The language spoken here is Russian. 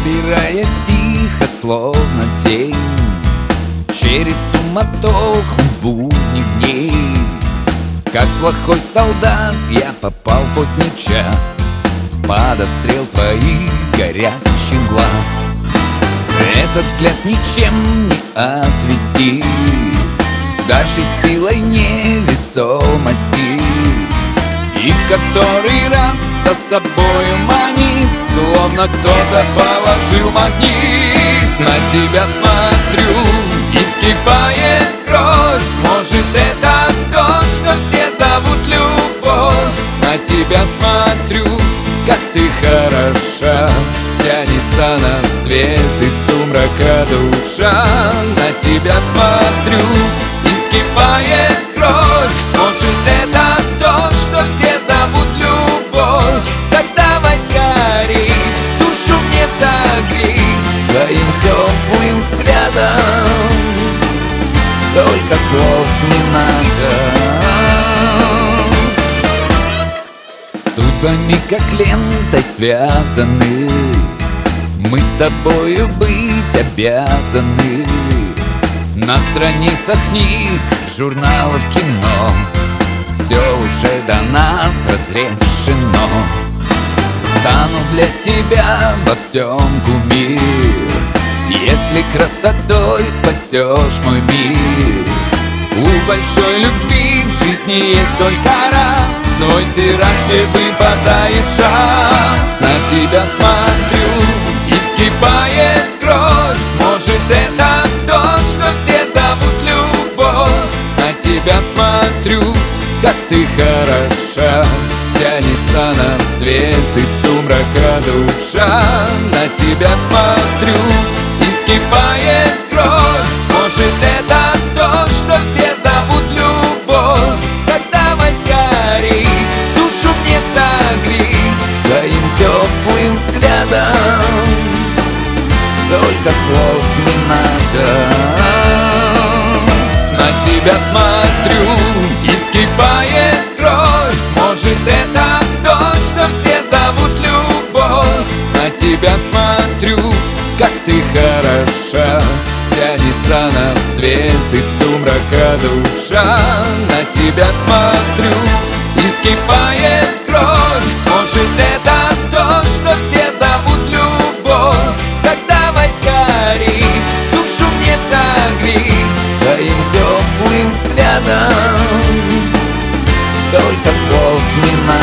Пробираясь тихо, словно тень, через суматоху будних дней, как плохой солдат я попал в поздний час под обстрел твоих горящих глаз. Этот взгляд ничем не отвести, даже силой невесомости, и в который раз за собою манит, словно кто-то положил магнит. На тебя смотрю, и вскипает кровь. Может, это то, что все зовут любовь. На тебя смотрю, как ты хороша, тянется на свет из сумрака душа. На тебя смотрю, и вскипает кровь. Может, это то, что все зовут любовь. Так давай скорей, душу мне согрей своим теплым взглядом. Только слов не надо. Судьбами как лентой связаны, мы с тобою быть обязаны. На страницах книг, журналов, кино все уже до нас разрешено. Стану для тебя во всем кумир, если красотой спасешь мой мир. У большой любви в жизни есть только раз свой тираж, где выпадает шанс. На тебя смотрю, и вскипает кровь. Может, это то, что все зовут любовь. На тебя смотрю, как ты хороша, тянется на свет из сумрака душа. На тебя смотрю, и вскипает кровь. Может, это то, что все зовут любовь. Так давай скорей, душу мне согрей своим теплым взглядом. Только слов не надо. На тебя смотрю, и вскипает кровь. Может, это то, что все зовут любовь. На тебя смотрю, как ты хороша, тянется на свет из сумрака душа. На тебя смотрю, и вскипает кровь. Может, это то, что все зовут любовь. Так давай скорей, душу мне согрей своим теплым взглядом. Только слов не надо.